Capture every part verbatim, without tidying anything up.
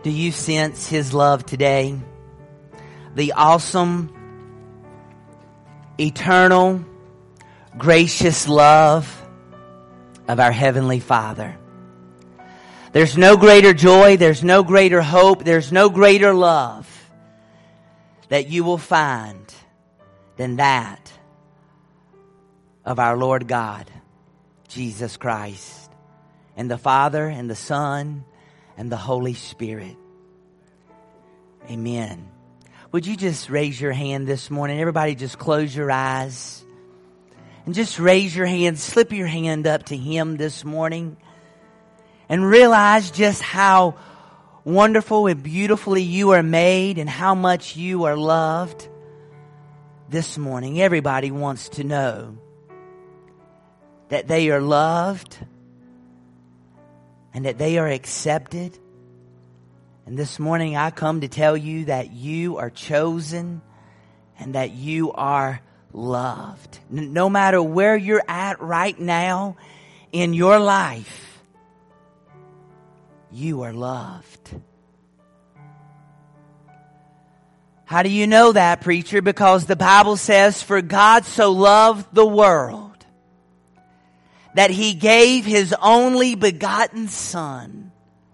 Do you sense His love today? The awesome, eternal, gracious love of our Heavenly Father. There's no greater joy, there's no greater hope, there's no greater love that you will find than that of our Lord God, Jesus Christ, and the Father and the Son and the Holy Spirit. Amen. Would you just raise your hand this morning? Everybody just close your eyes and just raise your hand, slip your hand up to Him this morning and realize just how wonderful and beautifully you are made and how much you are loved this morning. Everybody wants to know that they are loved and that they are accepted. And this morning I come to tell you that you are chosen and that you are loved. No matter where you're at right now in your life, you are loved. How do you know that, preacher? Because the Bible says, "For God so loved the world that He gave His only begotten Son,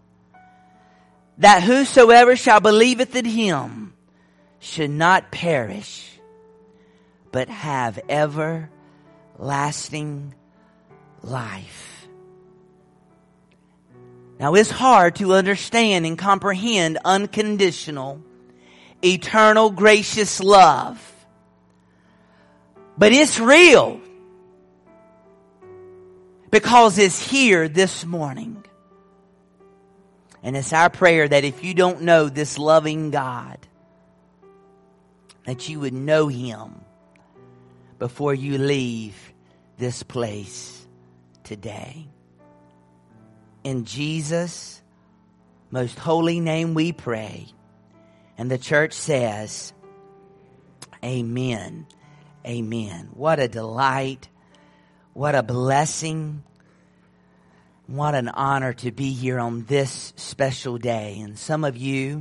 that whosoever shall believeth in Him should not perish, but have everlasting life." Now it's hard to understand and comprehend unconditional, eternal, gracious love. But it's real. Because it's here this morning. And it's our prayer that if you don't know this loving God, that you would know Him before you leave this place today. In Jesus' most holy name we pray. And the church says, amen. Amen. What a delight. What a blessing. What an honor to be here on this special day. And some of you,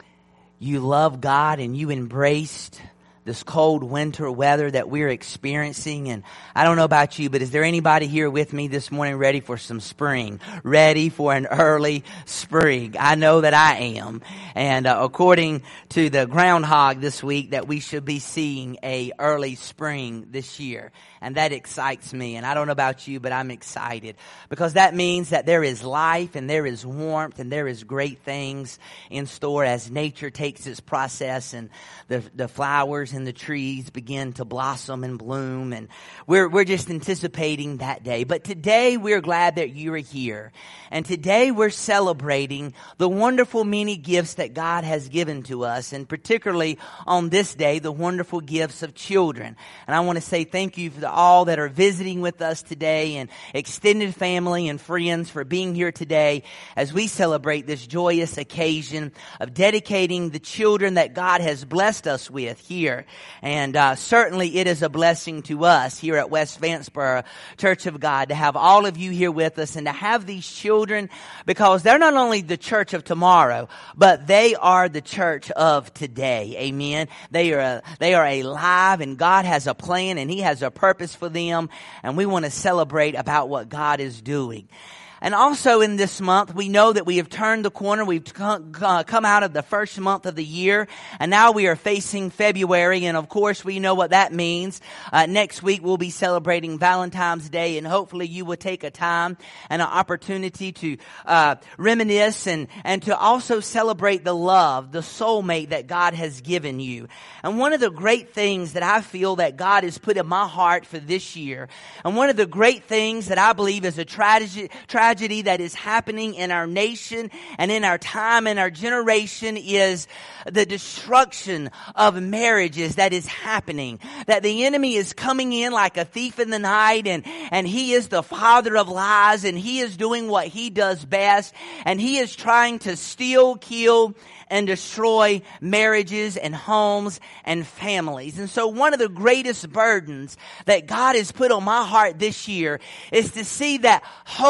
you love God and you embraced this cold winter weather that we're experiencing. And I don't know about you, but is there anybody here with me this morning ready for some spring? Ready for an early spring? I know that I am. And uh, according to the groundhog this week, that we should be seeing a early spring this year. And that excites me. And I don't know about you, but I'm excited. Because that means that there is life and there is warmth and there is great things in store as nature takes its process and the, the flowers and the trees begin to blossom and bloom. And we're, we're just anticipating that day. But today we're glad that you are here. And today we're celebrating the wonderful many gifts that God has given to us. And particularly on this day, the wonderful gifts of children. And I want to say thank you for the all that are visiting with us today and extended family and friends for being here today as we celebrate this joyous occasion of dedicating the children that God has blessed us with here. And uh, certainly it is a blessing to us here at West Vanceboro Church of God to have all of you here with us and to have these children, because they're not only the church of tomorrow, but they are the church of today. Amen. They are a, they are alive, and God has a plan and He has a purpose for them, and we want to celebrate about what God is doing. And also in this month, we know that we have turned the corner. We've come out of the first month of the year, and now we are facing February. And of course, we know what that means. Uh, next week, we'll be celebrating Valentine's Day, and hopefully you will take a time and an opportunity to uh, reminisce and, and to also celebrate the love, the soulmate that God has given you. And one of the great things that I feel that God has put in my heart for this year, and one of the great things that I believe is a tragedy, tragedy tragedy that is happening in our nation and in our time and our generation is the destruction of marriages that is happening. That the enemy is coming in like a thief in the night, and, and he is the father of lies, and he is doing what he does best, and he is trying to steal, kill, and destroy marriages and homes and families. And so one of the greatest burdens that God has put on my heart this year is to see that hope is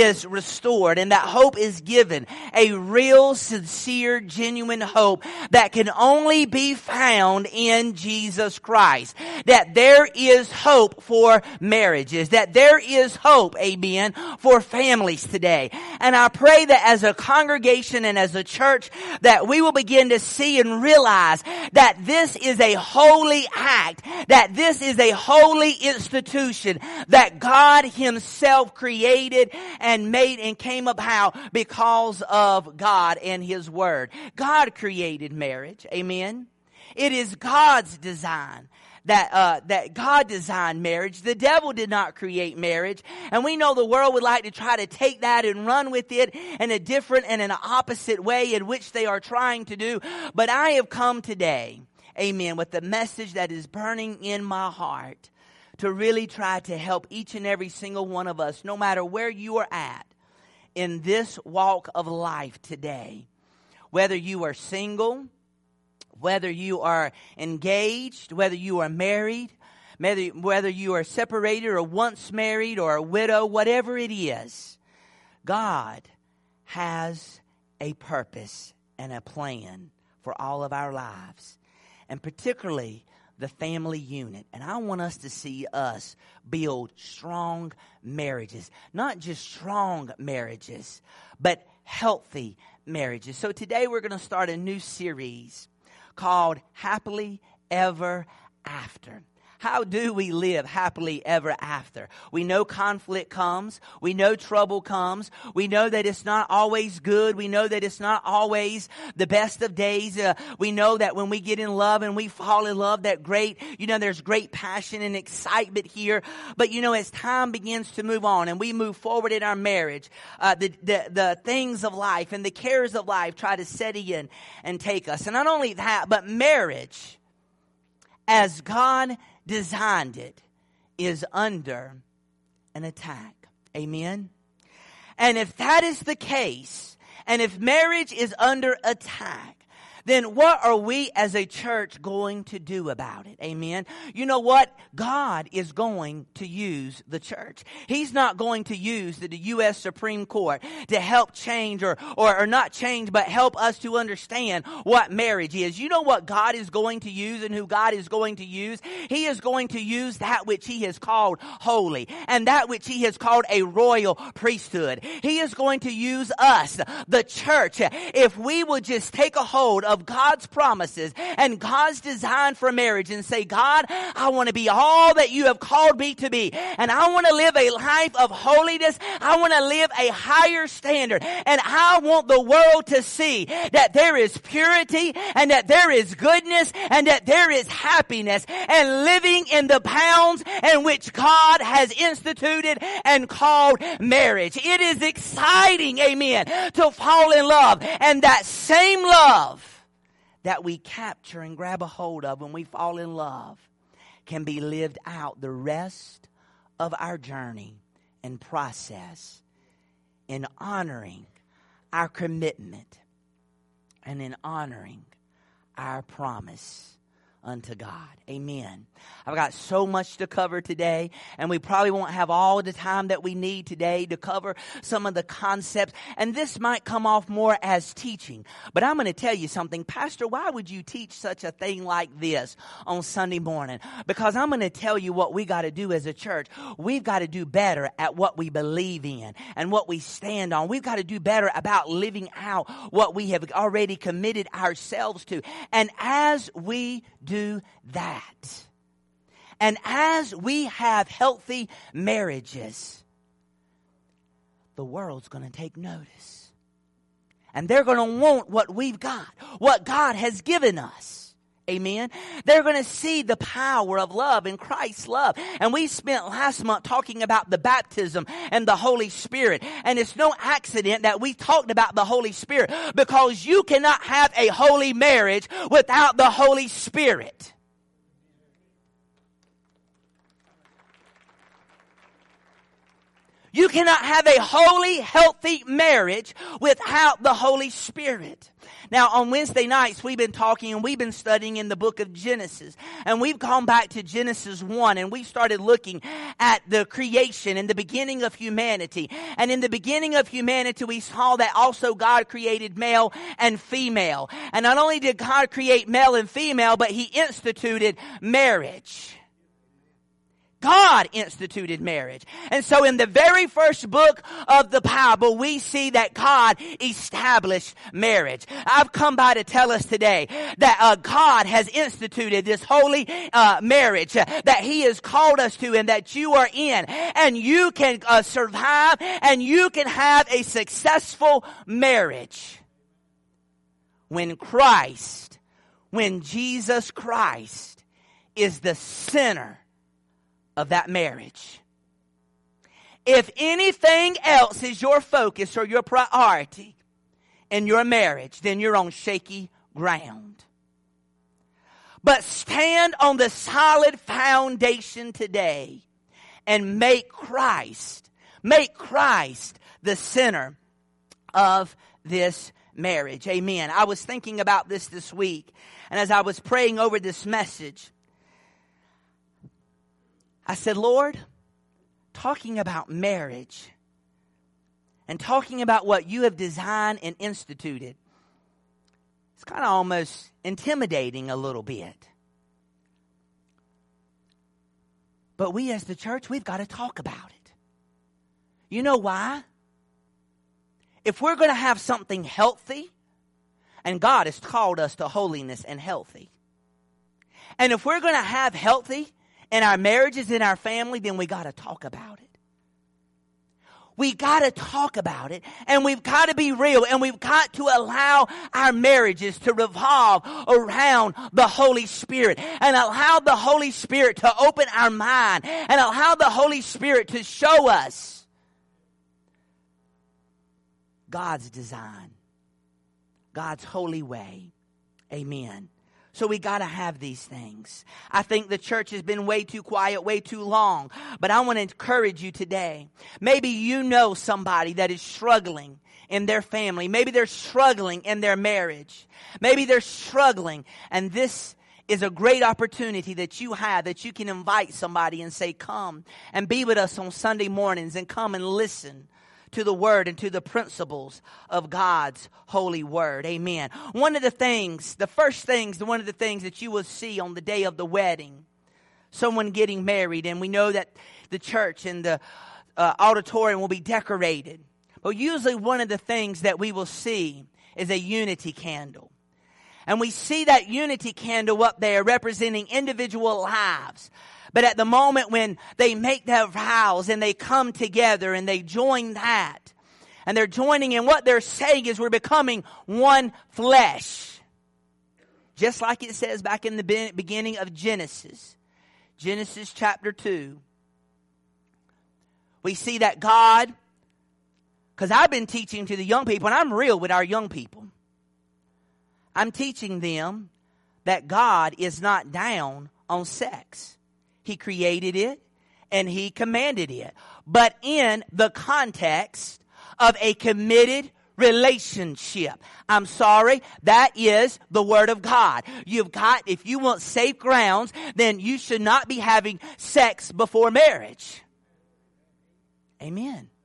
is restored and that hope is given. A real, sincere, genuine hope that can only be found in Jesus Christ. That there is hope for marriages. That there is hope, amen, for families today. And I pray that as a congregation and as a church that we will begin to see and realize that this is a holy act. That this is a holy institution that God Himself created and made and came about because of God and His Word. God created marriage. Amen. It is God's design. That, uh, that God designed marriage. The devil did not create marriage. And we know the world would like to try to take that and run with it in a different and an opposite way in which they are trying to do. But I have come today, amen, with the message that is burning in my heart to really try to help each and every single one of us, no matter where you are at in this walk of life today. Whether you are single, whether you are engaged, whether you are married, whether, whether you are separated or once married or a widow, whatever it is, God has a purpose and a plan for all of our lives. And particularly the family unit. And I want us to see us build strong marriages. Not just strong marriages, but healthy marriages. So today we're going to start a new series called Happily Ever After. How do we live happily ever after? We know conflict comes. We know trouble comes. We know that it's not always good. We know that it's not always the best of days. Uh, we know that when we get in love and we fall in love, that great, you know, there's great passion and excitement here. But, you know, as time begins to move on and we move forward in our marriage, uh, the, the, the things of life and the cares of life try to set in and take us. And not only that, but marriage, as God designed it, is under an attack. Amen. And if that is the case, and if marriage is under attack, then what are we as a church going to do about it? Amen. You know what? God is going to use the church. He's not going to use the U S Supreme Court to help change or, or, or not change, but help us to understand what marriage is. You know what God is going to use and who God is going to use? He is going to use that which He has called holy and that which He has called a royal priesthood. He is going to use us, the church, if we will just take a hold of of God's promises and God's design for marriage and say, God, I want to be all that you have called me to be. And I want to live a life of holiness. I want to live a higher standard. And I want the world to see that there is purity and that there is goodness and that there is happiness and living in the bounds in which God has instituted and called marriage. It is exciting, amen, to fall in love. And that same love that we capture and grab a hold of when we fall in love can be lived out the rest of our journey and process in honoring our commitment and in honoring our promise unto God. Amen. I've got so much to cover today, and we probably won't have all the time that we need today to cover some of the concepts. And this might come off more as teaching. But I'm going to tell you something. Pastor, why would you teach such a thing like this on Sunday morning? Because I'm going to tell you what we got to do as a church. We've got to do better at what we believe in and what we stand on. We've got to do better about living out what we have already committed ourselves to. And as we do Do that. And as we have healthy marriages, the world's going to take notice. And they're going to want what we've got, what God has given us. Amen. They're going to see the power of love and Christ's love. And we spent last month talking about the baptism and the Holy Spirit. And it's no accident that we talked about the Holy Spirit, because you cannot have a holy marriage without the Holy Spirit. You cannot have a holy, healthy marriage without the Holy Spirit. Now, on Wednesday nights, we've been talking and we've been studying in the book of Genesis. And we've gone back to Genesis one and we started looking at the creation and the beginning of humanity. And in the beginning of humanity, we saw that also God created male and female. And not only did God create male and female, but He instituted marriage. God instituted marriage. And so in the very first book of the Bible, we see that God established marriage. I've come by to tell us today that uh, God has instituted this holy uh, marriage uh, that He has called us to and that you are in. And you can uh, survive and you can have a successful marriage when Christ, when Jesus Christ is the center of that marriage. If anything else is your focus or your priority in your marriage, then you're on shaky ground. But stand on the solid foundation today and make Christ, make Christ the center of this marriage. Amen. I was thinking about this this week, and as I was praying over this message, I said, Lord, talking about marriage and talking about what you have designed and instituted, it's kind of almost intimidating a little bit. But we as the church, we've got to talk about it. You know why? If we're going to have something healthy, and God has called us to holiness and healthy, and if we're going to have healthy in our marriages, in our family, then we got to talk about it. We got to talk about it, and we've got to be real, and we've got to allow our marriages to revolve around the Holy Spirit, and allow the Holy Spirit to open our mind, and allow the Holy Spirit to show us God's design, God's holy way. Amen. So we got to have these things. I think the church has been way too quiet, way too long. But I want to encourage you today. Maybe you know somebody that is struggling in their family. Maybe they're struggling in their marriage. Maybe they're struggling. And this is a great opportunity that you have, that you can invite somebody and say, come and be with us on Sunday mornings and come and listen to the word and to the principles of God's holy word. Amen. One of the things, the first things, one of the things that you will see on the day of the wedding, someone getting married, and we know that the church and the uh, auditorium will be decorated. But usually one of the things that we will see is a unity candle. And we see that unity candle up there representing individual lives. But at the moment when they make their vows and they come together and they join that, and they're joining in, what they're saying is we're becoming one flesh. Just like it says back in the beginning of Genesis. Genesis chapter two. We see that God, because I've been teaching to the young people, and I'm real with our young people. I'm teaching them that God is not down on sex. He created it and He commanded it. But in the context of a committed relationship. I'm sorry, that is the Word of God. You've got, if you want safe grounds, then you should not be having sex before marriage. Amen.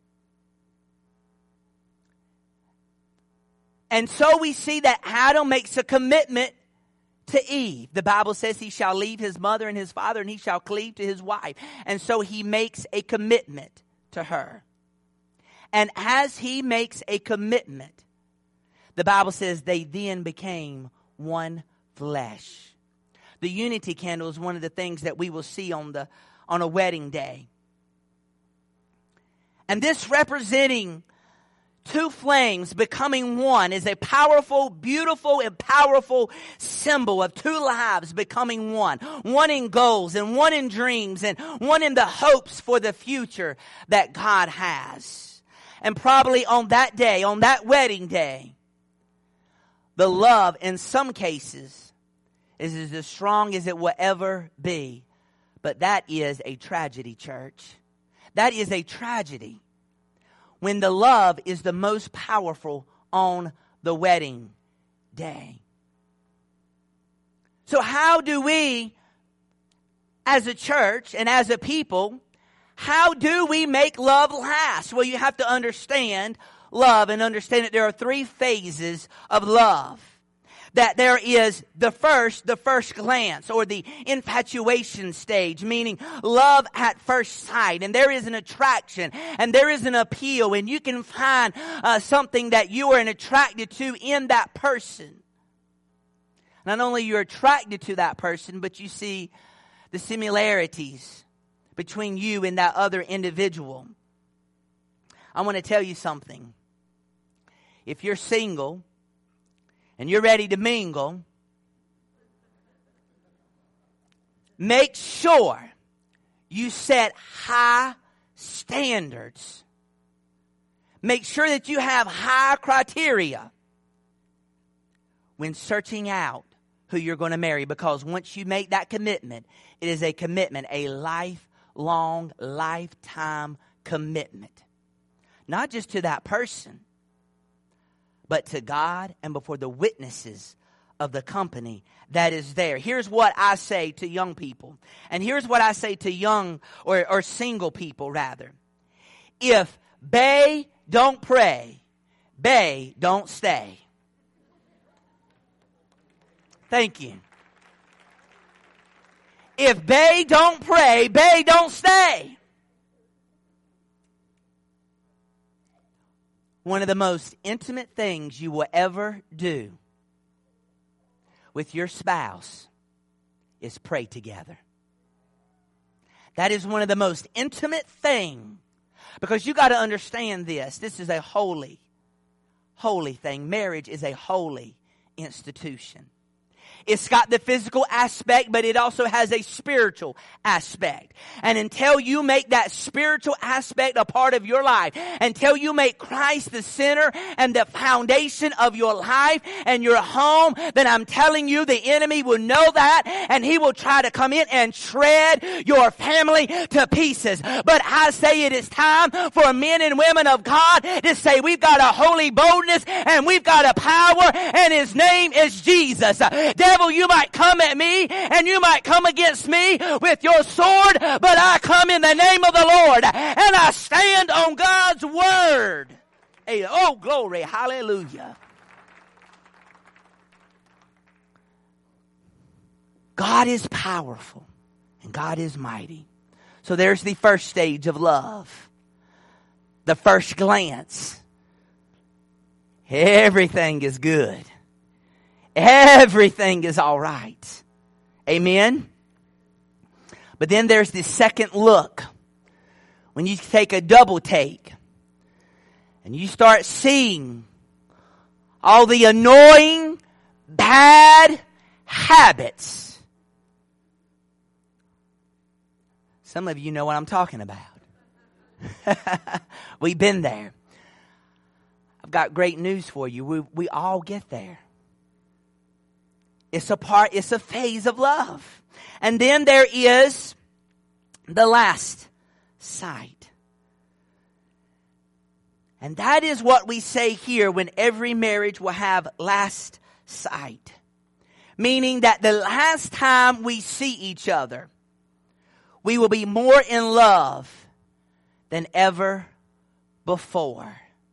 And so we see that Adam makes a commitment to Eve. The Bible says he shall leave his mother and his father and he shall cleave to his wife. And so he makes a commitment to her. And as he makes a commitment, the Bible says they then became one flesh. The unity candle is one of the things that we will see on the on a wedding day. And this representing two flames becoming one is a powerful, beautiful, and powerful symbol of two lives becoming one. One in goals and one in dreams and one in the hopes for the future that God has. And probably on that day, on that wedding day, the love in some cases is as strong as it will ever be. But that is a tragedy, church. That is a tragedy when the love is the most powerful on the wedding day. So how do we, as a church and as a people, how do we make love last? Well, you have to understand love and understand that there are three phases of love. That there is the first, the first glance, or the infatuation stage, meaning love at first sight. And there is an attraction, and there is an appeal, and you can find uh, something that you are attracted to in that person. Not only you're attracted to that person, but you see the similarities between you and that other individual. I want to tell you something. If you're single, and you're ready to mingle, make sure you set high standards. Make sure that you have high criteria when searching out who you're going to marry. Because once you make that commitment, it is a commitment, a lifelong, lifetime commitment. Not just to that person, but to God and before the witnesses of the company that is there. Here's what I say to young people. And here's what I say to young or, or single people, rather. If bae don't pray, bae don't stay. Thank you. If bae don't pray, bae don't stay. One of the most intimate things you will ever do with your spouse is pray together. That is one of the most intimate things, because you got to understand this. This is a holy, holy thing. Marriage is a holy institution. It's got the physical aspect, but it also has a spiritual aspect. And until you make that spiritual aspect a part of your life, until you make Christ the center and the foundation of your life and your home, then I'm telling you the enemy will know that, and he will try to come in and shred your family to pieces. But I say it is time for men and women of God to say we've got a holy boldness and we've got a power, and his name is Jesus. Devil, you might come at me and you might come against me with your sword, but I come in the name of the Lord and I stand on God's word. Hey, oh, glory, hallelujah. God is powerful and God is mighty. So there's the first stage of love. The first glance. Everything is good. Everything is all right. Amen? But then there's the second look. When you take a double take and you start seeing all the annoying, bad habits. Some of you know what I'm talking about. We've been there. I've got great news for you. We, we all get there. It's a part, it's a phase of love. And then there is the last sight. And that is what we say here when every marriage will have last sight. Meaning that the last time we see each other, we will be more in love than ever before.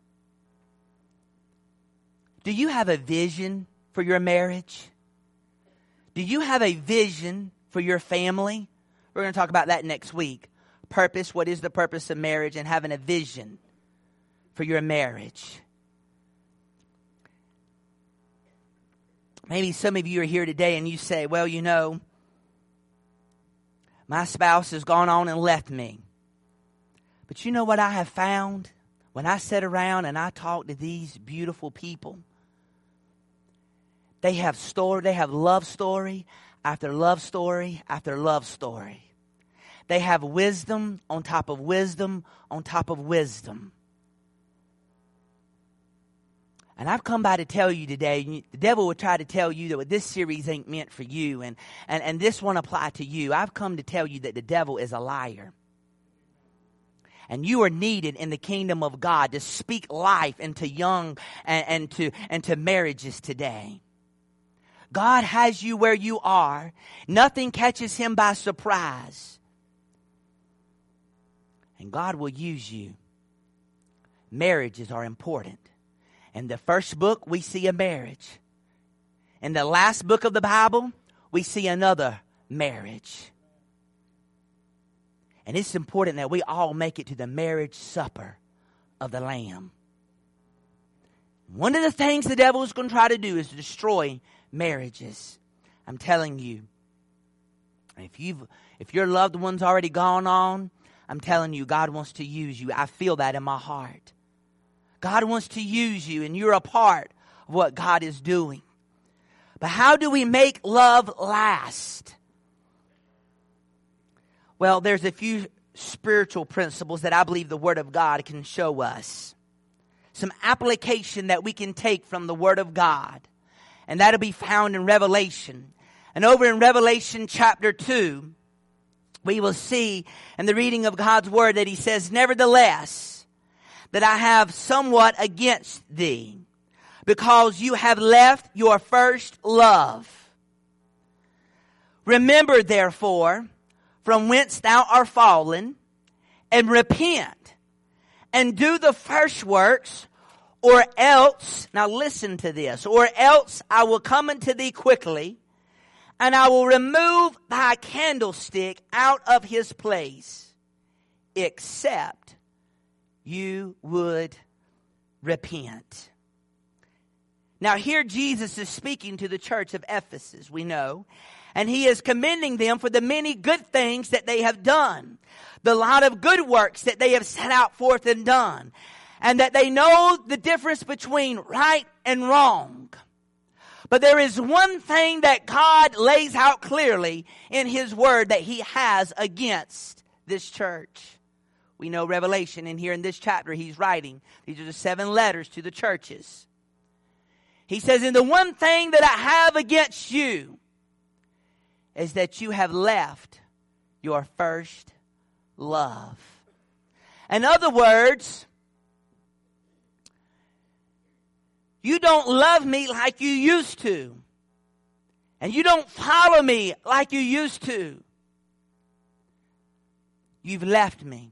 Do you have a vision for your marriage? Do you have a vision for your family? We're going to talk about that next week. Purpose, what is the purpose of marriage, and having a vision for your marriage. Maybe some of you are here today and you say, well, you know, my spouse has gone on and left me. But you know what I have found? When I sit around and I talk to these beautiful people, They have story, they have love story after love story after love story. They have wisdom on top of wisdom on top of wisdom. And I've come by to tell you today, the devil will try to tell you that this series ain't meant for you, and, and, and this won't apply to you. I've come to tell you that the devil is a liar. And you are needed in the kingdom of God to speak life into young and, and to and to marriages today. God has you where you are. Nothing catches him by surprise. And God will use you. Marriages are important. In the first book, we see a marriage. In the last book of the Bible, we see another marriage. And it's important that we all make it to the marriage supper of the Lamb. One of the things the devil is going to try to do is to destroy marriages. I'm telling you, if you've if your loved one's already gone on, I'm telling you, God wants to use you. I feel that in my heart. God wants to use you, and you're a part of what God is doing. But how do we make love last? Well, there's a few spiritual principles that I believe the Word of God can show us. Some application that we can take from the Word of God. And that'll be found in Revelation. And over in Revelation chapter two, we will see in the reading of God's Word that He says, nevertheless, that I have somewhat against thee, because you have left your first love. Remember, therefore, from whence thou art fallen, and repent, and do the first works, or else, now listen to this, or else I will come unto thee quickly, and I will remove thy candlestick out of his place, except you would repent. Now here Jesus is speaking to the church of Ephesus, we know, and he is commending them for the many good things that they have done, the lot of good works that they have set out forth and done, and that they know the difference between right and wrong. But there is one thing that God lays out clearly in His Word that He has against this church. We know Revelation, and here in this chapter He's writing. These are the seven letters to the churches. He says, and the one thing that I have against you is that you have left your first love. In other words, you don't love me like you used to. And you don't follow me like you used to. You've left me.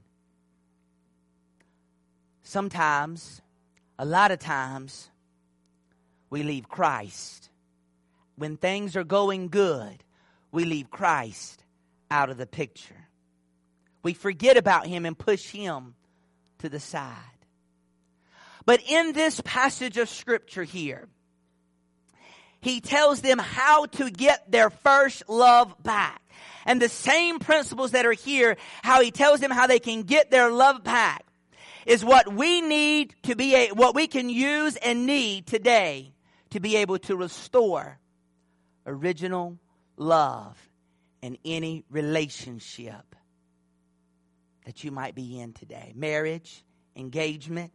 Sometimes, a lot of times, we leave Christ. When things are going good, we leave Christ out of the picture. We forget about Him and push Him to the side. But in this passage of Scripture here, He tells them how to get their first love back. And the same principles that are here, how He tells them how they can get their love back, is what we need to be, a, what we can use and need today to be able to restore original love in any relationship that you might be in today. Marriage, engagement.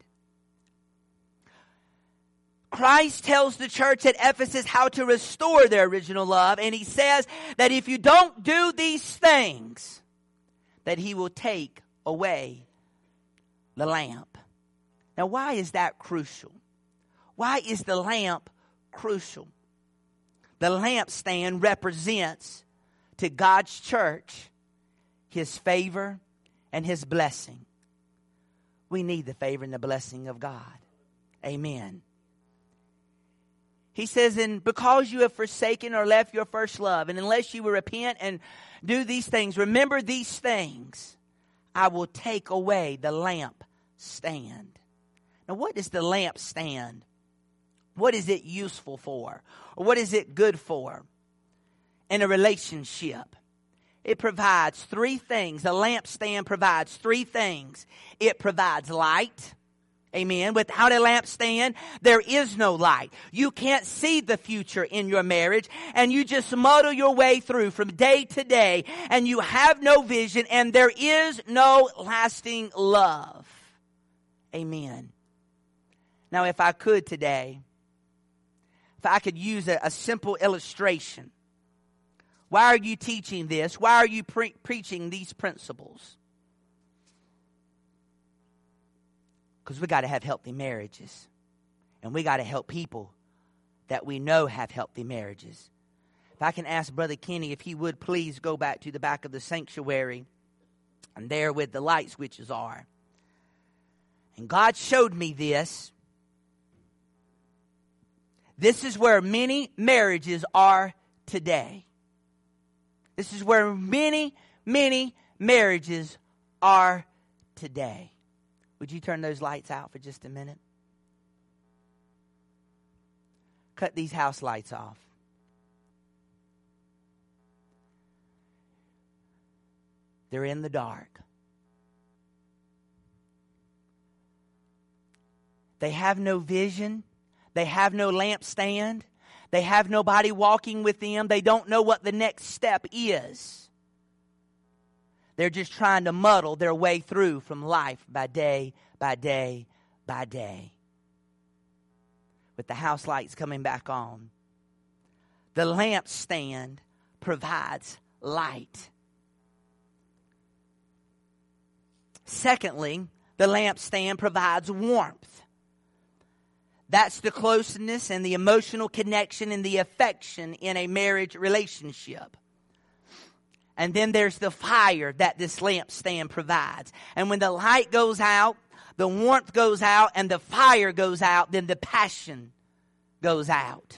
Christ tells the church at Ephesus how to restore their original love, and He says that if you don't do these things, that He will take away the lamp. Now, why is that crucial? Why is the lamp crucial? The lampstand represents to God's church His favor and His blessing. We need the favor and the blessing of God. Amen. He says, and because you have forsaken or left your first love, and unless you will repent and do these things, remember these things, I will take away the lamp stand. Now, what is the lamp stand? What is it useful for? Or what is it good for in a relationship? It provides three things. The lampstand provides three things. It provides light. Amen. Without a lampstand, there is no light. You can't see the future in your marriage, and you just muddle your way through from day to day, and you have no vision, and there is no lasting love. Amen. Now, if I could today, if I could use a, a simple illustration. Why are you teaching this? Why are you pre- preaching these principles? Because we got to have healthy marriages. And we got to help people that we know have healthy marriages. If I can ask Brother Kenny if he would please go back to the back of the sanctuary and there where the light switches are. And God showed me this. This is where many marriages are today. This is where many, many marriages are today. Would you turn those lights out for just a minute? Cut these house lights off. They're in the dark. They have no vision. They have no lampstand. They have nobody walking with them. They don't know what the next step is. They're just trying to muddle their way through from life by day, by day, by day. With the house lights coming back on. The lampstand provides light. Secondly, the lampstand provides warmth. That's the closeness and the emotional connection and the affection in a marriage relationship. And then there's the fire that this lampstand provides. And when the light goes out, the warmth goes out, and the fire goes out, then the passion goes out.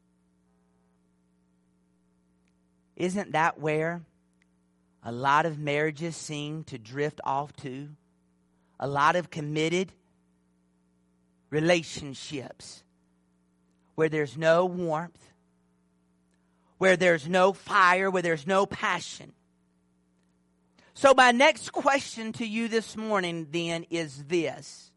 Isn't that where a lot of marriages seem to drift off to? A lot of committed relationships where there's no warmth, where there's no fire, where there's no passion. So my next question to you this morning then is this.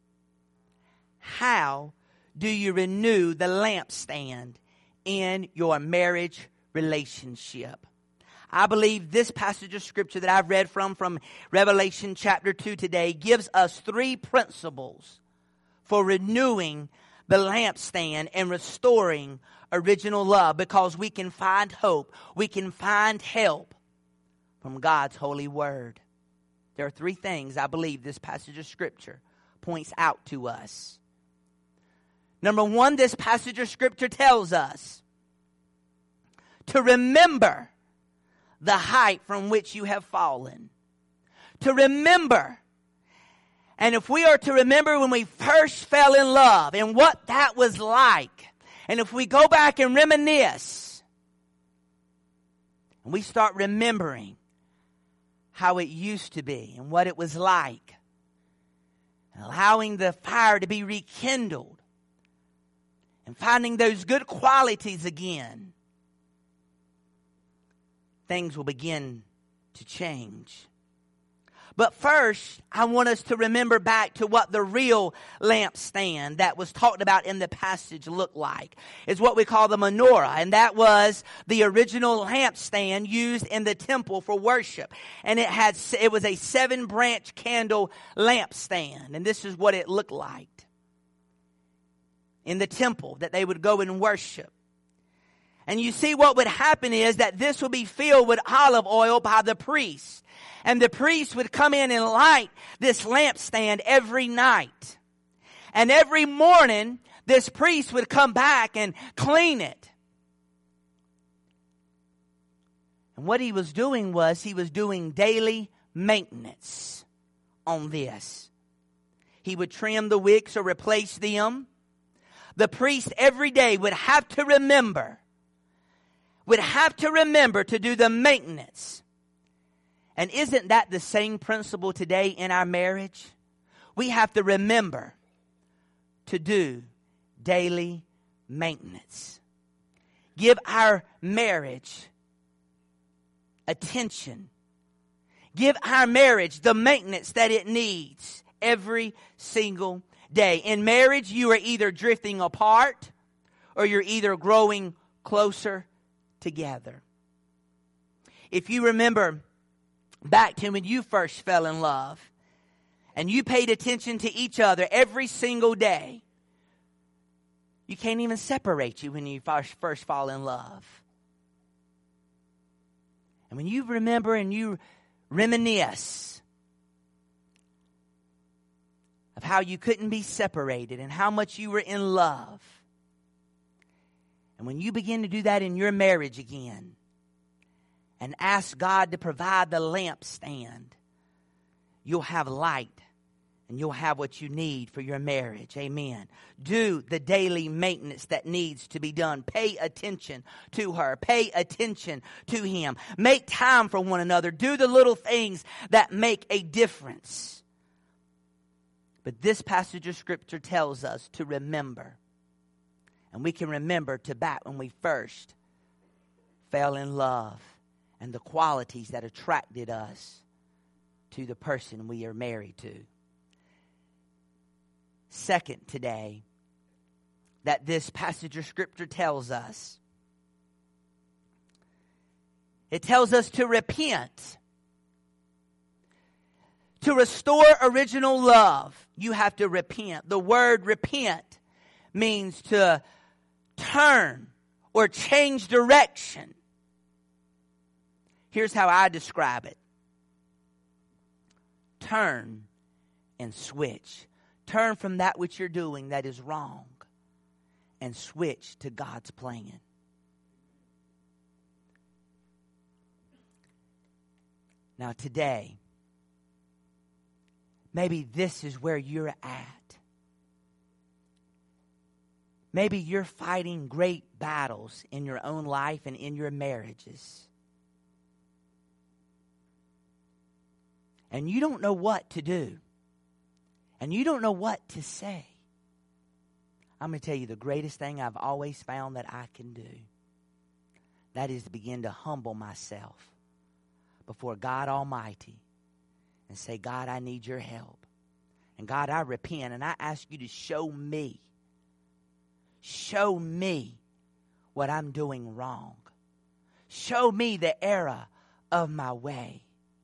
How do you renew the lampstand in your marriage relationship? I believe this passage of scripture that I've read from, from Revelation chapter two today, gives us three principles for renewing the lampstand and restoring original love, because we can find hope, we can find help from God's holy word. There are three things I believe this passage of scripture points out to us. Number one, this passage of scripture tells us to remember the height from which you have fallen. To remember. And if we are to remember when we first fell in love and what that was like, and if we go back and reminisce, and we start remembering how it used to be and what it was like, and allowing the fire to be rekindled, and finding those good qualities again, things will begin to change. But first, I want us to remember back to what the real lampstand that was talked about in the passage looked like. It's what we call the menorah, and that was the original lampstand used in the temple for worship. And it had it was a seven-branch candle lampstand, and this is what it looked like in the temple that they would go and worship. And you see, what would happen is that this would be filled with olive oil by the priest. And the priest would come in and light this lampstand every night. And every morning, this priest would come back and clean it. And what he was doing was he was doing daily maintenance on this. He would trim the wicks or replace them. The priest every day would have to remember would have to remember to do the maintenance. And isn't that the same principle today in our marriage? We have to remember to do daily maintenance. Give our marriage attention. Give our marriage the maintenance that it needs every single day. In marriage, you are either drifting apart or you're either growing closer together. If you remember back to when you first fell in love and you paid attention to each other every single day, you can't even separate you when you first, first fall in love. And when you remember and you reminisce of how you couldn't be separated and how much you were in love, And when you begin to do that in your marriage again, and ask God to provide the lampstand, you'll have light and you'll have what you need for your marriage. Amen. Do the daily maintenance that needs to be done. Pay attention to her. Pay attention to him. Make time for one another. Do the little things that make a difference. But this passage of Scripture tells us to remember. And we can remember to back when we first fell in love and the qualities that attracted us to the person we are married to. Second today, that this passage of Scripture tells us. It tells us to repent. To restore original love, you have to repent. The word repent means to turn or change direction. Here's how I describe it. Turn and switch. Turn from that which you're doing that is wrong and switch to God's plan. Now today, maybe this is where you're at. Maybe you're fighting great battles in your own life and in your marriages. And you don't know what to do. And you don't know what to say. I'm going to tell you the greatest thing I've always found that I can do. That is to begin to humble myself before God Almighty and say, God, I need your help. And God, I repent and I ask you to show me. Show me what I'm doing wrong. Show me the error of my way.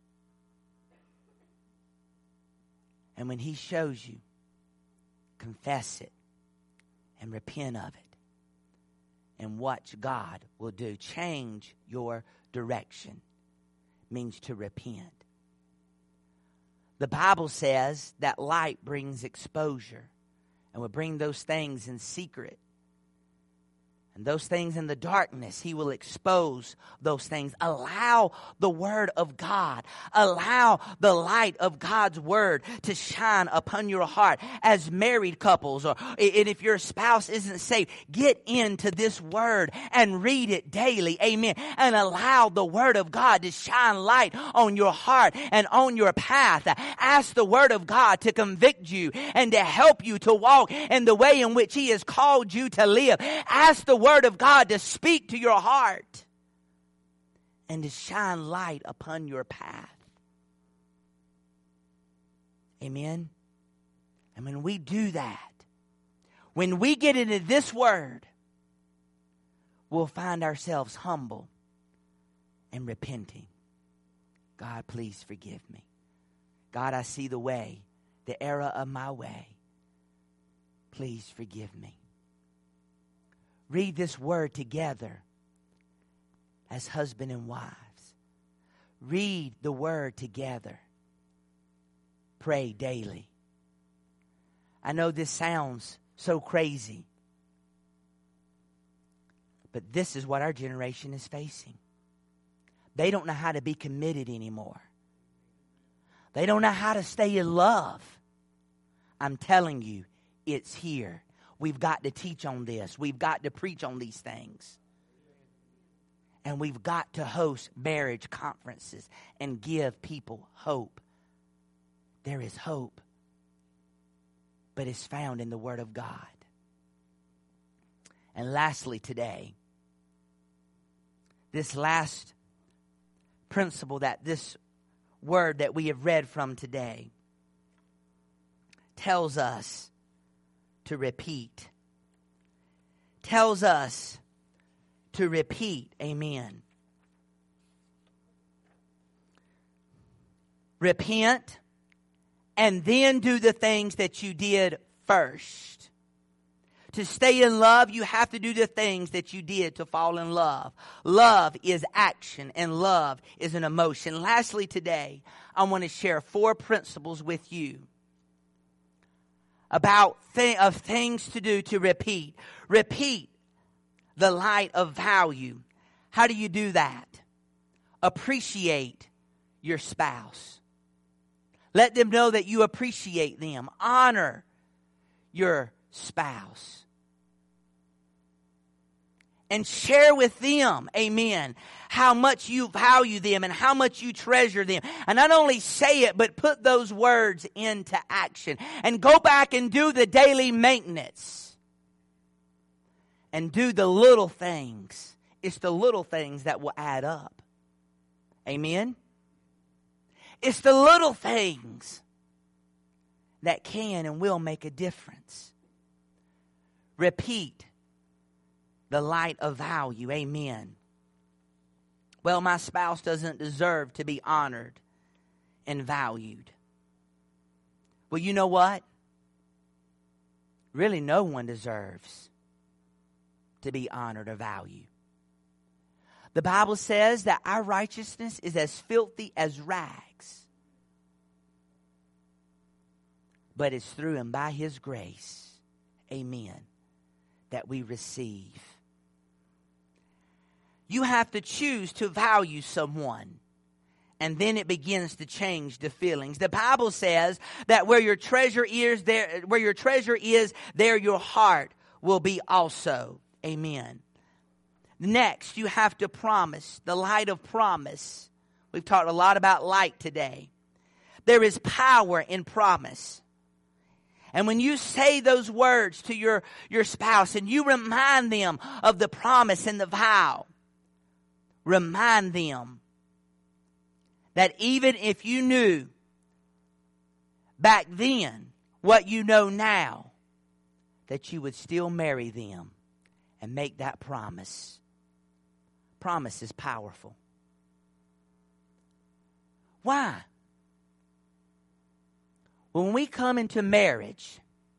And when he shows you, confess it and repent of it. And watch God will do. Change your direction means to repent. The Bible says that light brings exposure and will bring those things in secret. And those things in the darkness, he will expose those things. Allow the word of God. Allow the light of God's word to shine upon your heart. As married couples, or and if your spouse isn't saved, get into this word and read it daily. Amen. And allow the word of God to shine light on your heart and on your path. Ask the word of God to convict you and to help you to walk in the way in which he has called you to live. Ask the word of God to speak to your heart and to shine light upon your path. Amen. And when we do that, when we get into this word, we'll find ourselves humble and repenting. God, please forgive me. God, I see the way, the error of my way. Please forgive me. Read this word together as husband and wives. Read the word together. Pray daily. I know this sounds so crazy, but this is what our generation is facing. They don't know how to be committed anymore. They don't know how to stay in love. I'm telling you, it's here. We've got to teach on this. We've got to preach on these things. And we've got to host marriage conferences and give people hope. There is hope, but it's found in the Word of God. And lastly today, this last principle that this word that we have read from today tells us to repeat. Tells us to repeat. Amen. Repent and then do the things that you did first. To stay in love, you have to do the things that you did to fall in love. Love is action and love is an emotion. Lastly today, I want to share four principles with you about th- of things to do to repeat. Repeat the light of value. How do you do that? Appreciate your spouse. Let them know that you appreciate them. Honor your spouse. And share with them, amen, how much you value them and how much you treasure them. And not only say it, but put those words into action. And go back and do the daily maintenance. And do the little things. It's the little things that will add up. Amen? It's the little things that can and will make a difference. Repeat the light of value. Amen. Well, my spouse doesn't deserve to be honored and valued. Well, you know what? Really, no one deserves to be honored or valued. The Bible says that our righteousness is as filthy as rags. But it's through and by His grace, amen, that we receive. You have to choose to value someone. And then it begins to change the feelings. The Bible says that where your treasure is, there, where your treasure is, there your heart will be also. Amen. Next, you have to promise, the light of promise. We've talked a lot about light today. There is power in promise. And when you say those words to your, your spouse and you remind them of the promise and the vow, remind them that even if you knew back then what you know now, that you would still marry them and make that promise. Promise is powerful. Why? When we come into marriage,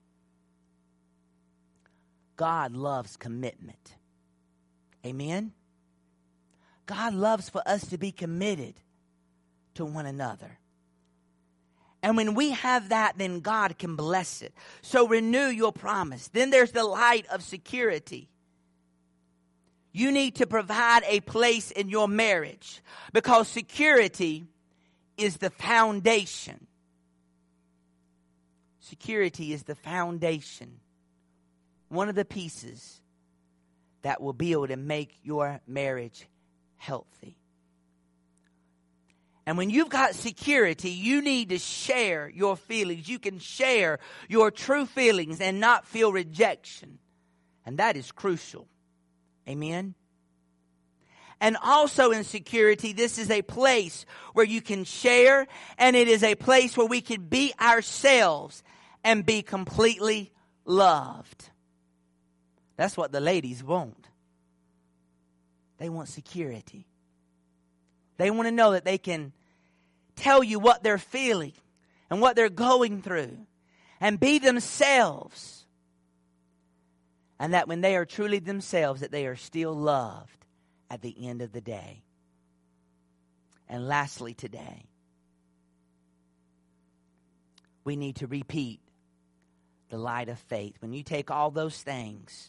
God loves commitment. Amen? God loves for us to be committed to one another. And when we have that, then God can bless it. So renew your promise. Then there's the light of security. You need to provide a place in your marriage because security is the foundation. Security is the foundation. One of the pieces that will build and make your marriage healthy. And when you've got security, you need to share your feelings. You can share your true feelings and not feel rejection. And that is crucial. Amen? And also in security, this is a place where you can share, and it is a place where we can be ourselves and be completely loved. That's what the ladies want. They want security. They want to know that they can tell you what they're feeling and what they're going through and be themselves. And that when they are truly themselves, that they are still loved at the end of the day. And lastly today, we need to repeat the light of faith. When you take all those things,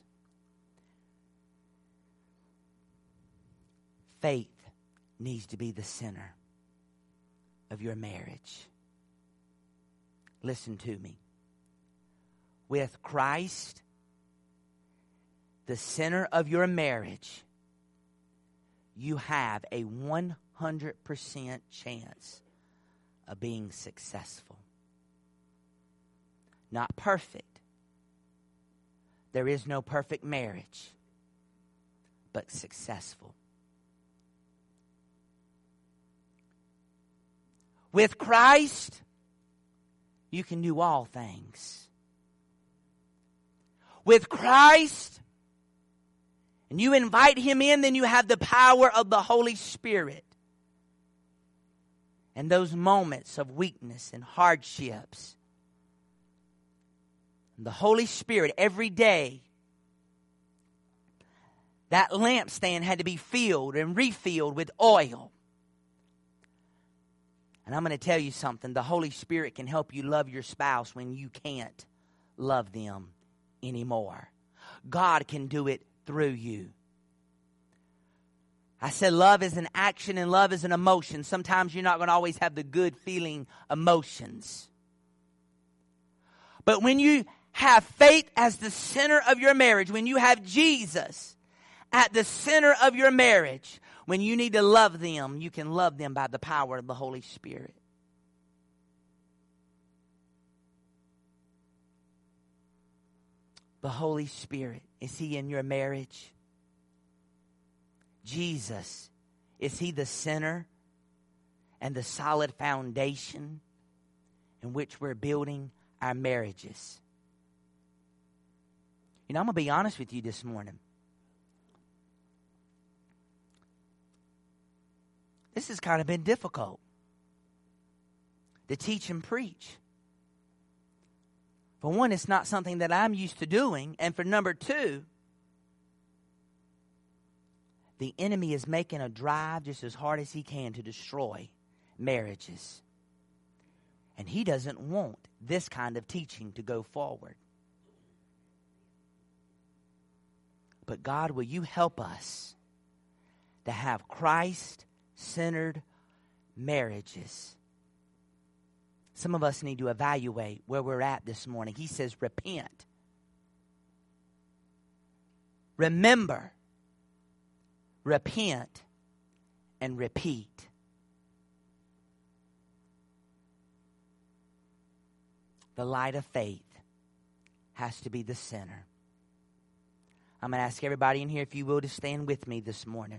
faith needs to be the center of your marriage. Listen to me. With Christ, the center of your marriage, you have a one hundred percent chance of being successful. Not perfect. There is no perfect marriage, but successful. With Christ, you can do all things. With Christ, and you invite Him in, then you have the power of the Holy Spirit. And those moments of weakness and hardships, the Holy Spirit every day, that lampstand had to be filled and refilled with oil. And I'm going to tell you something. The Holy Spirit can help you love your spouse when you can't love them anymore. God can do it through you. I said love is an action and love is an emotion. Sometimes you're not going to always have the good feeling emotions. But when you have faith as the center of your marriage, when you have Jesus at the center of your marriage, when you need to love them, you can love them by the power of the Holy Spirit. The Holy Spirit, is He in your marriage? Jesus, is He the center and the solid foundation in which we're building our marriages? You know, I'm going to be honest with you this morning. This has kind of been difficult to teach and preach. For one, it's not something that I'm used to doing. And for number two, the enemy is making a drive just as hard as he can to destroy marriages. And he doesn't want this kind of teaching to go forward. But God, will you help us to have Christ-centered marriages? Some of us need to evaluate where we're at this morning. He says, repent. Remember. Repent and repeat. The light of faith has to be the center. I'm going to ask everybody in here, if you will, to stand with me this morning.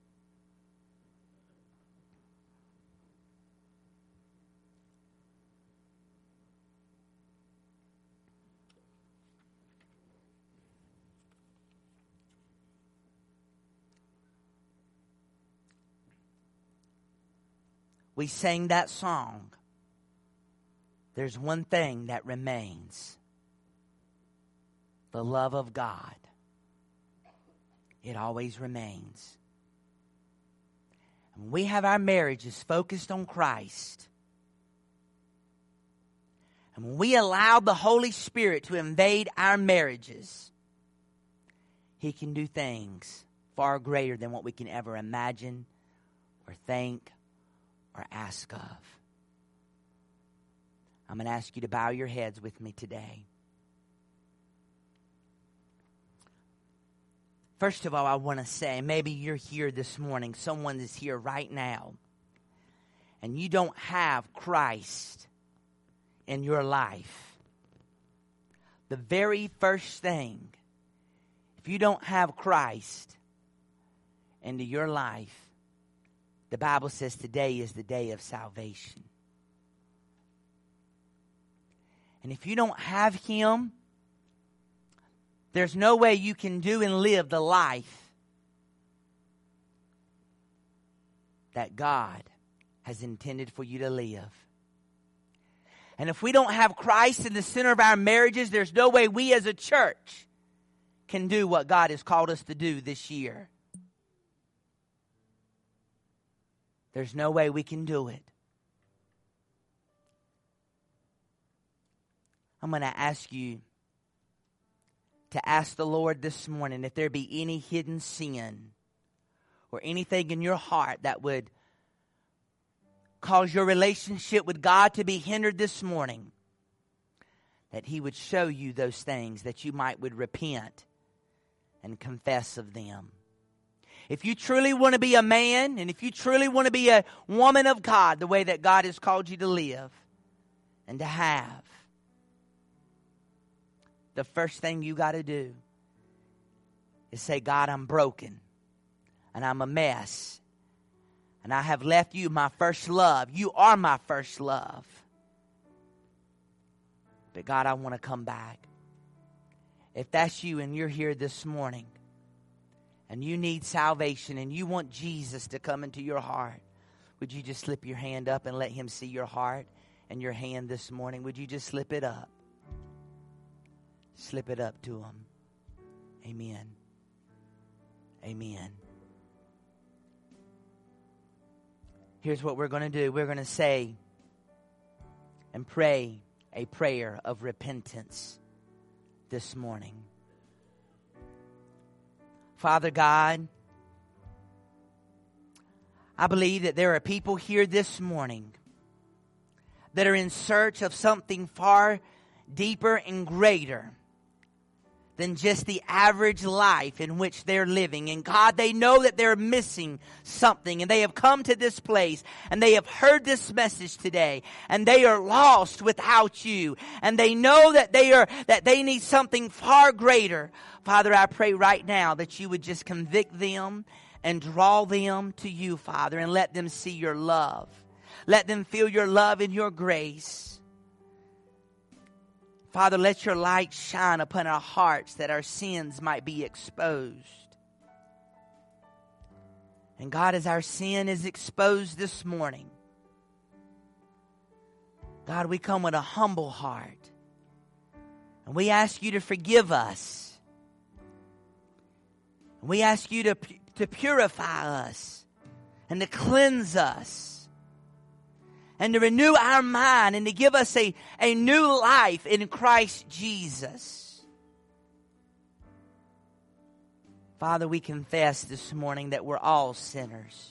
We sang that song. There's one thing that remains. The love of God. It always remains. And we have our marriages focused on Christ. And when we allow the Holy Spirit to invade our marriages, He can do things far greater than what we can ever imagine or think or ask of. I'm going to ask you to bow your heads with me today. First of all, I want to say, maybe you're here this morning, someone is here right now, and you don't have Christ in your life. The very first thing, if you don't have Christ into your life, the Bible says today is the day of salvation. And if you don't have Him, there's no way you can do and live the life that God has intended for you to live. And if we don't have Christ in the center of our marriages, there's no way we as a church can do what God has called us to do this year. There's no way we can do it. I'm going to ask you to ask the Lord this morning if there be any hidden sin or anything in your heart that would cause your relationship with God to be hindered this morning, that He would show you those things, that you might would repent and confess of them. If you truly want to be a man, and if you truly want to be a woman of God, the way that God has called you to live and to have, the first thing you got to do is say, God, I'm broken, and I'm a mess, and I have left you, my first love. You are my first love. But God, I want to come back. If that's you and you're here this morning, and you need salvation, and you want Jesus to come into your heart, would you just slip your hand up and let Him see your heart and your hand this morning? Would you just slip it up? Slip it up to Him. Amen. Amen. Here's what we're going to do. We're going to say and pray a prayer of repentance this morning. Father God, I believe that there are people here this morning that are in search of something far deeper and greater than just the average life in which they're living. And God, they know that they're missing something, and they have come to this place and they have heard this message today, and they are lost without you, and they know that they are that they need something far greater. Father, I pray right now that you would just convict them and draw them to you, Father, and let them see your love. Let them feel your love and your grace. Father, let your light shine upon our hearts that our sins might be exposed. And God, as our sin is exposed this morning, God, we come with a humble heart. And we ask you to forgive us. And we ask you to, to purify us and to cleanse us. And to renew our mind and to give us a, a new life in Christ Jesus. Father, we confess this morning that we're all sinners.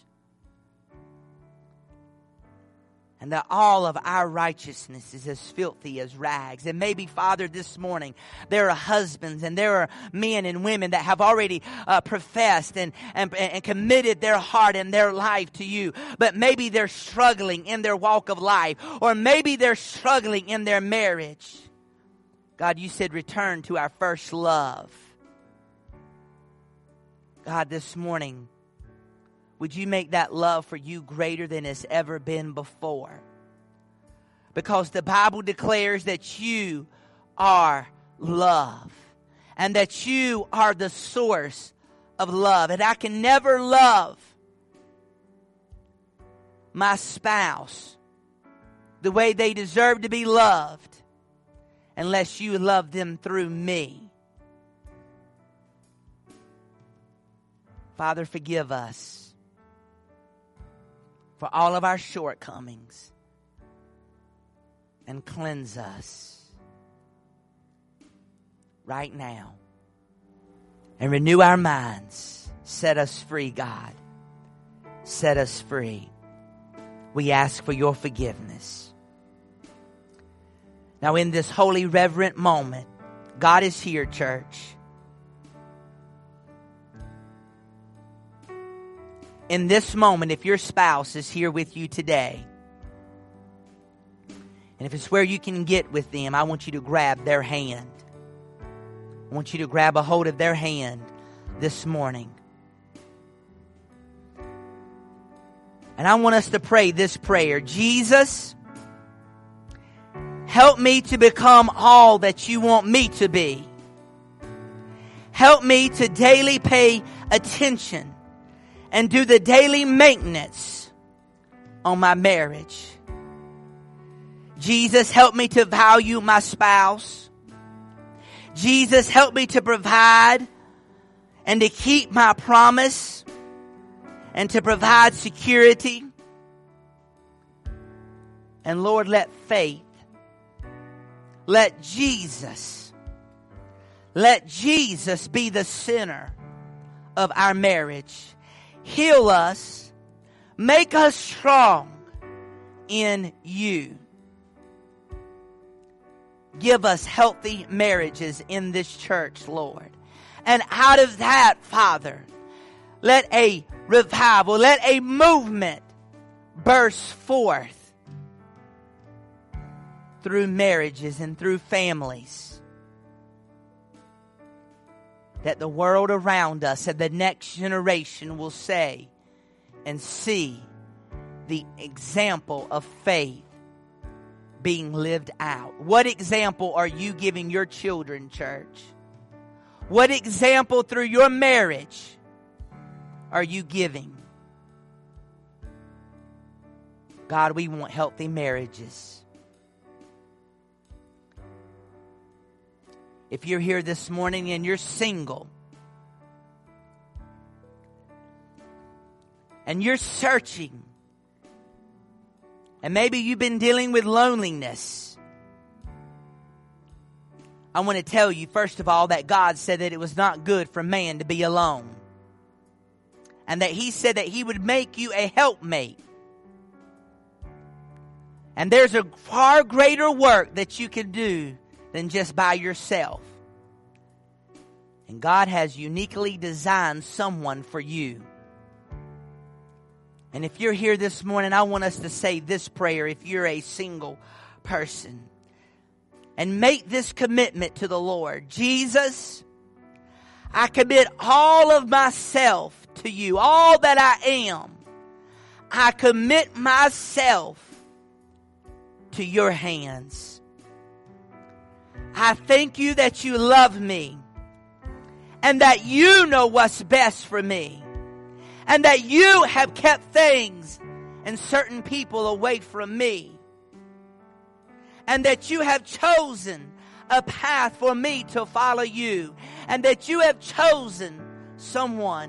And that all of our righteousness is as filthy as rags. And maybe, Father, this morning, there are husbands and there are men and women that have already uh, professed and, and, and committed their heart and their life to you. But maybe they're struggling in their walk of life. Or maybe they're struggling in their marriage. God, you said return to our first love. God, this morning, would you make that love for you greater than it's ever been before? Because the Bible declares that you are love. And that you are the source of love. And I can never love my spouse the way they deserve to be loved unless you love them through me. Father, forgive us for all of our shortcomings and cleanse us right now and renew our minds. Set us free, God. Set us free. We ask for your forgiveness. Now, in this holy, reverent moment, God is here, church. In this moment, if your spouse is here with you today, and if it's where you can get with them, I want you to grab their hand. I want you to grab a hold of their hand this morning. And I want us to pray this prayer. Jesus, help me to become all that you want me to be. Help me to daily pay attention and do the daily maintenance on my marriage. Jesus, help me to value my spouse. Jesus, help me to provide and to keep my promise and to provide security. And Lord, let faith, let Jesus, let Jesus be the center of our marriage. Heal us. Make us strong in you. Give us healthy marriages in this church, Lord. And out of that, Father, let a revival, let a movement burst forth through marriages and through families. That the world around us and the next generation will say and see the example of faith being lived out. What example are you giving your children, church? What example through your marriage are you giving? God, we want healthy marriages. If you're here this morning and you're single and you're searching, and maybe you've been dealing with loneliness, I want to tell you, first of all, that God said that it was not good for man to be alone. And that He said that He would make you a helpmate. And there's a far greater work that you can do than just by yourself. And God has uniquely designed someone for you. And if you're here this morning, I want us to say this prayer if you're a single person. And make this commitment to the Lord. Jesus, I commit all of myself to you, all that I am. I commit myself to your hands. I thank you that you love me and that you know what's best for me and that you have kept things and certain people away from me and that you have chosen a path for me to follow you and that you have chosen someone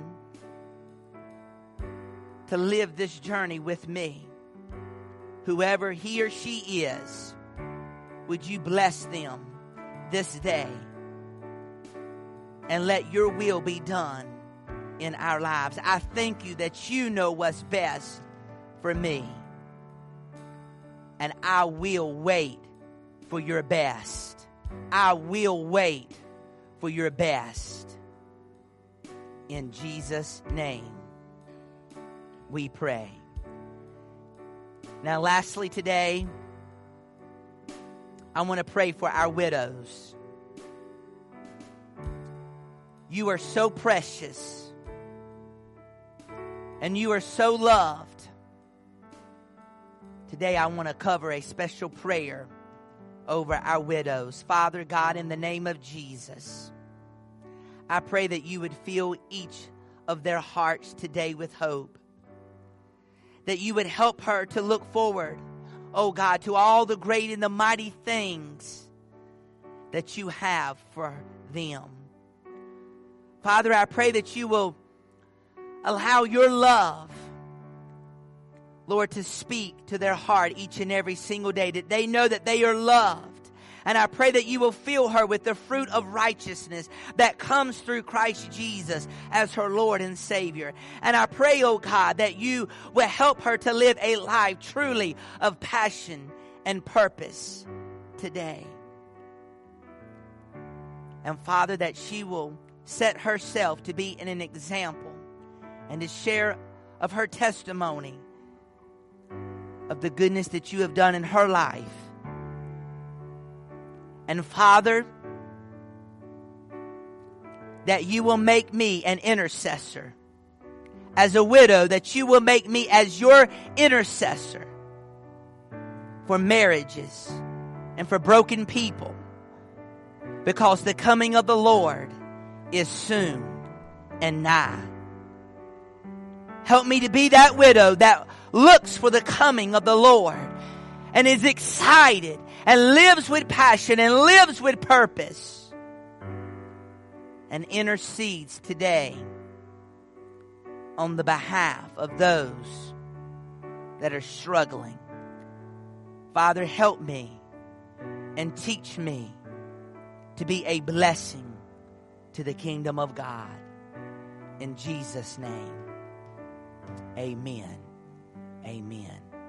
to live this journey with me. Whoever he or she is, would you bless them this day and let your will be done in our lives. I thank you that you know what's best for me. And I will wait for your best. I will wait for your best. In Jesus' name, we pray. Now, lastly today, I want to pray for our widows. You are so precious, and you are so loved. Today, I want to cover a special prayer over our widows. Father God, in the name of Jesus, I pray that you would fill each of their hearts today with hope. That you would help her to look forward, oh God, to all the great and the mighty things that you have for them. Father, I pray that you will allow your love, Lord, to speak to their heart each and every single day, that they know that they are loved. And I pray that you will fill her with the fruit of righteousness that comes through Christ Jesus as her Lord and Savior. And I pray, oh God, that you will help her to live a life truly of passion and purpose today. And Father, that she will set herself to be an example and to share of her testimony of the goodness that you have done in her life. And Father, that you will make me an intercessor. As a widow, that you will make me as your intercessor for marriages and for broken people. Because the coming of the Lord is soon and nigh. Help me to be that widow that looks for the coming of the Lord and is excited and lives with passion and lives with purpose and intercedes today on the behalf of those that are struggling. Father, help me and teach me to be a blessing to the kingdom of God. In Jesus' name, amen. Amen.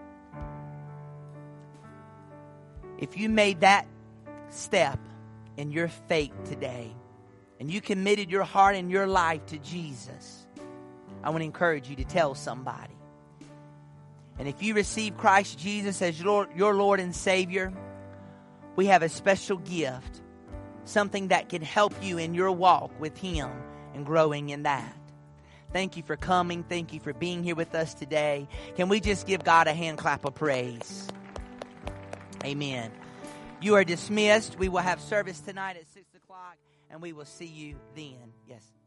If you made that step in your faith today and you committed your heart and your life to Jesus, I want to encourage you to tell somebody. And if you receive Christ Jesus as your, your Lord and Savior, we have a special gift, something that can help you in your walk with Him and growing in that. Thank you for coming. Thank you for being here with us today. Can we just give God a hand clap of praise? Amen. You are dismissed. We will have service tonight at six o'clock, and we will see you then. Yes.